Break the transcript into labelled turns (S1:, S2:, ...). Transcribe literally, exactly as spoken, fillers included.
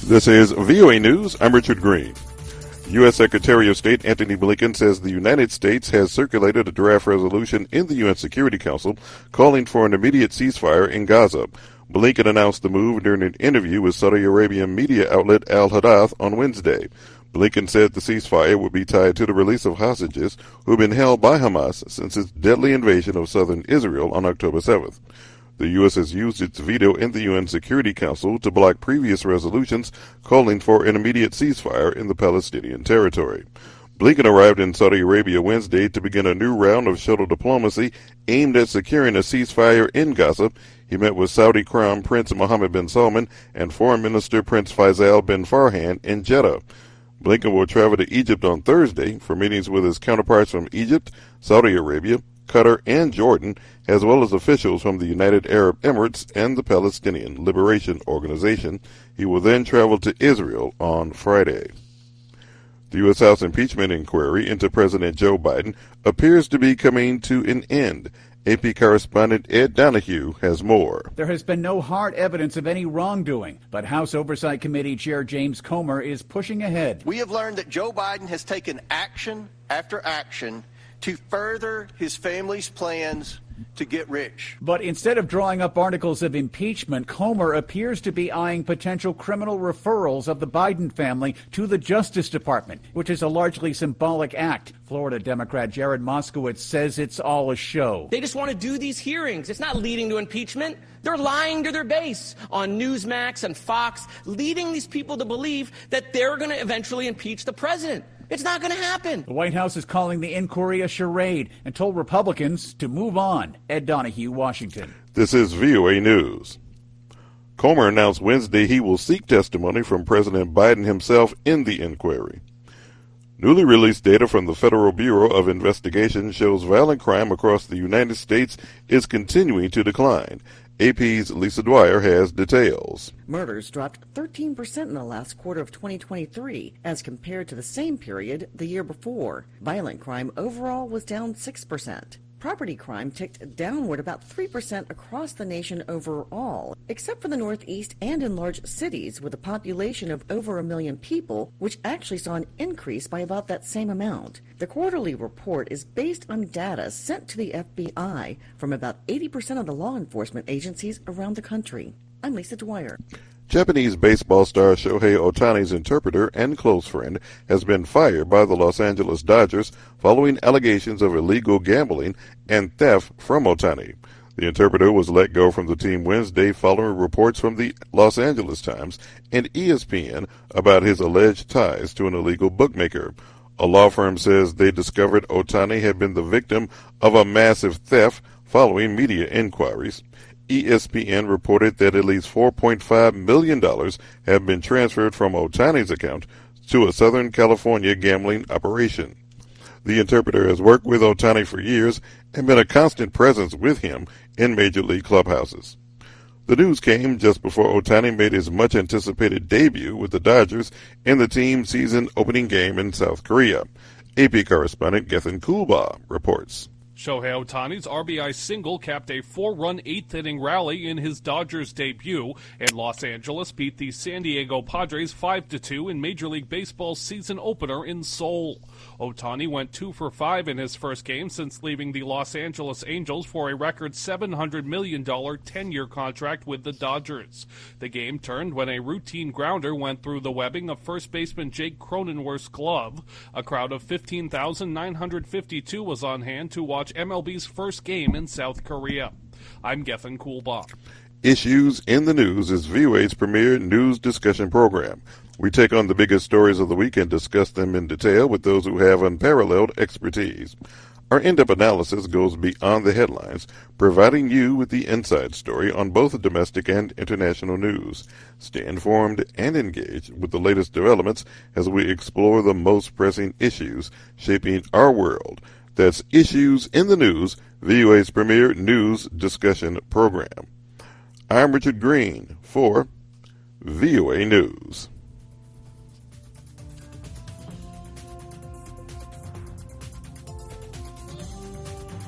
S1: This is V O A News. I'm Richard Green. U S. Secretary of State Antony Blinken says the United States has circulated a draft resolution in the U N Security Council calling for an immediate ceasefire in Gaza. Blinken announced the move during an interview with Saudi Arabian media outlet Al Hadath on Wednesday. Blinken said the ceasefire would be tied to the release of hostages who have been held by Hamas since its deadly invasion of southern Israel on October seventh. The U S has used its veto in the U N Security Council to block previous resolutions calling for an immediate ceasefire in the Palestinian territory. Blinken arrived in Saudi Arabia Wednesday to begin a new round of shuttle diplomacy aimed at securing a ceasefire in Gaza. He met with Saudi Crown Prince Mohammed bin Salman and Foreign Minister Prince Faisal bin Farhan in Jeddah. Blinken will travel to Egypt on Thursday for meetings with his counterparts from Egypt, Saudi Arabia, Qatar, and Jordan, as well as officials from the United Arab Emirates and the Palestinian Liberation Organization. He will then travel to Israel on Friday. The U S. House impeachment inquiry into President Joe Biden appears to be coming to an end. A P correspondent Ed Donahue has more.
S2: There has been no hard evidence of any wrongdoing, but House Oversight Committee Chair James Comer is pushing ahead.
S3: We have learned that Joe Biden has taken action after action to further his family's plans to get rich.
S2: But instead of drawing up articles of impeachment, Comer appears to be eyeing potential criminal referrals of the Biden family to the Justice Department, which is a largely symbolic act. Florida Democrat Jared Moskowitz says it's all a show.
S4: They just want to do these hearings. It's not leading to impeachment. They're lying to their base on Newsmax and Fox, leading these people to believe that they're going to eventually impeach the president. It's not going to happen.
S2: The White House is calling the inquiry a charade and told Republicans to move on. Ed Donahue, Washington.
S1: This is V O A News. Comer announced Wednesday he will seek testimony from President Biden himself in the inquiry. Newly released data from the Federal Bureau of Investigation shows violent crime across the United States is continuing to decline. A P's Lisa Dwyer has details.
S5: Murders dropped thirteen percent in the last quarter of twenty twenty-three as compared to the same period the year before. Violent crime overall was down six percent. Property crime ticked downward about three percent across the nation overall, except for the Northeast and in large cities with a population of over a million people, which actually saw an increase by about that same amount. The quarterly report is based on data sent to the F B I from about eighty percent of the law enforcement agencies around the country. I'm Lisa Dwyer.
S1: Japanese baseball star Shohei Ohtani's interpreter and close friend has been fired by the Los Angeles Dodgers following allegations of illegal gambling and theft from Ohtani. The interpreter was let go from the team Wednesday following reports from the Los Angeles Times and E S P N about his alleged ties to an illegal bookmaker. A law firm says they discovered Ohtani had been the victim of a massive theft following media inquiries. E S P N reported that at least four point five million dollars have been transferred from Ohtani's account to a Southern California gambling operation. The interpreter has worked with Ohtani for years and been a constant presence with him in major league clubhouses. The news came just before Ohtani made his much-anticipated debut with the Dodgers in the team's season opening game in South Korea. A P correspondent Gethin Kulba reports.
S6: Shohei Ohtani's R B I single capped a four-run eighth-inning rally in his Dodgers debut, and Los Angeles beat the San Diego Padres five to two in Major League Baseball's season opener in Seoul. Ohtani went two for five in his first game since leaving the Los Angeles Angels for a record seven hundred million dollars ten-year contract with the Dodgers. The game turned when a routine grounder went through the webbing of first baseman Jake Cronenworth's glove. A crowd of fifteen thousand nine hundred fifty-two was on hand to watch M L B's first game in South Korea. I'm Gethin Kulba.
S1: Issues in the News is V O A's premier news discussion program. We take on the biggest stories of the week and discuss them in detail with those who have unparalleled expertise. Our in-depth analysis goes beyond the headlines, providing you with the inside story on both domestic and international news. Stay informed and engaged with the latest developments as we explore the most pressing issues shaping our world. That's Issues in the News, V O A's premier news discussion program. I'm Richard Green for V O A News.